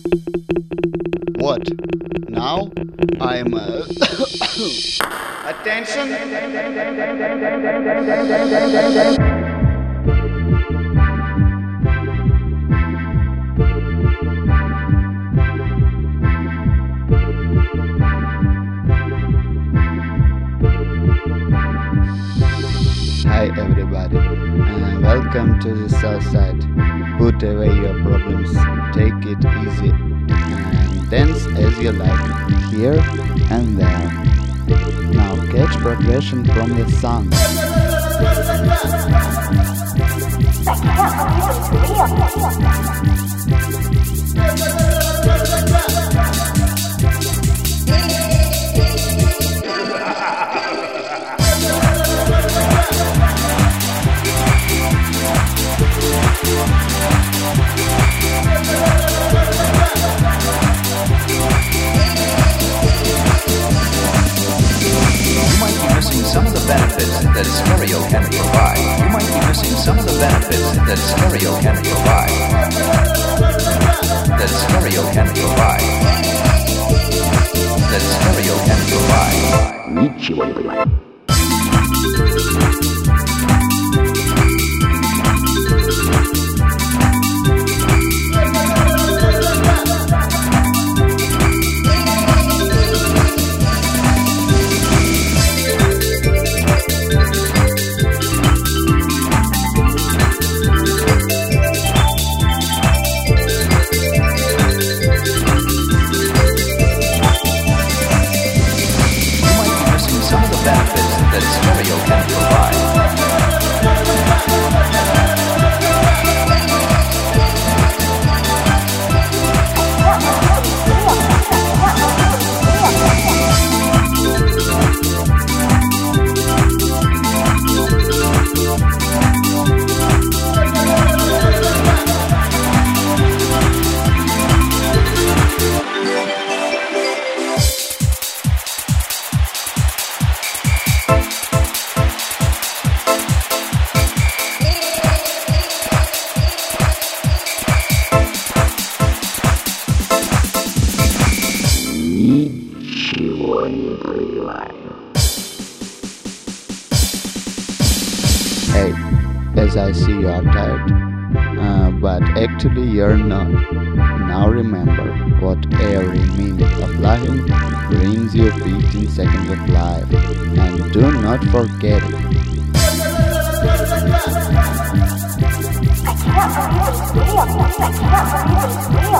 What? Now? I'm Attention! Hi everybody, and welcome to the South Side. Put away your problems, take it easy, and dance as you like, here and there. Now catch progression from the song. Some of the benefits that stereo can provide. You might be missing some of the benefits that stereo can provide. That stereo can provide. That stereo can provide. Ничего не понимаю. That stereo can provide. Hey, as I see you are tired, but actually you're not. Now remember what every minute of lying brings you 15 seconds of life, and do not forget it.